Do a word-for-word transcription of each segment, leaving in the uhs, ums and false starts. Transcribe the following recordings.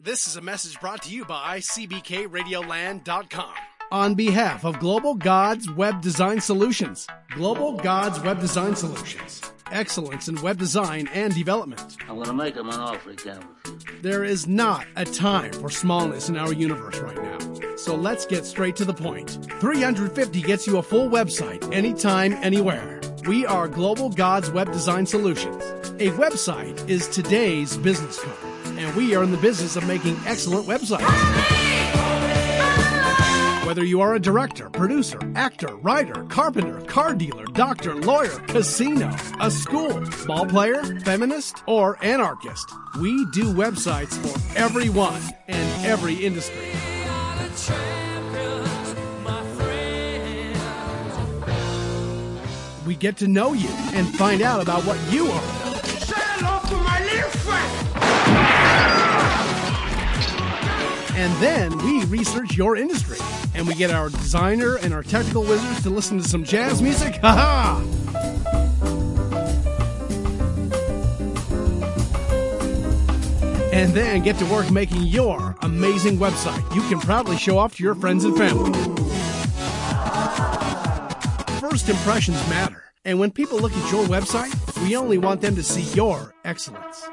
This is a message brought to you by C B K Radio Land dot com. On behalf of Global Gods Web Design Solutions, Global Gods Web Design Solutions, excellence in web design and development. I'm going to make him an offer he can't refuse. There is not a time for smallness in our universe right now. So let's get straight to the point. three fifty gets you a full website anytime, anywhere. We are Global Gods Web Design Solutions. A website is today's business card, and we are in the business of making excellent websites. Whether you are a director, producer, actor, writer, carpenter, car dealer, doctor, lawyer, casino, a school, ball player, feminist, or anarchist, we do websites for everyone and every industry. We get to know you and find out about what you are about. Say hello to my little friend! And then we research your industry. And we get our designer and our technical wizards to listen to some jazz music. Ha ha! And then get to work making your amazing website you can proudly show off to your friends and family. First impressions matter. And when people look at your website, we only want them to see your excellence.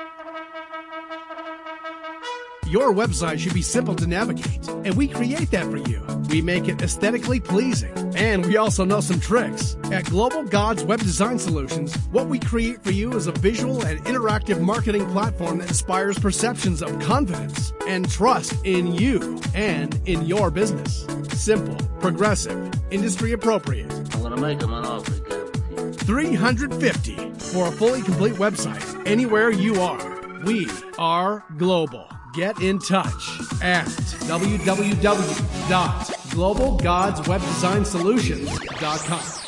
Your website should be simple to navigate, and we create that for you. We make it aesthetically pleasing, and we also know some tricks. At Global Gods Web Design Solutions, what we create for you is a visual and interactive marketing platform that inspires perceptions of confidence and trust in you and in your business. Simple, progressive, industry appropriate. I'm going to make him an offer he can't refuse. three fifty for a fully complete website anywhere you are. We are global. Get in touch at w w w dot global gods web design solutions dot com.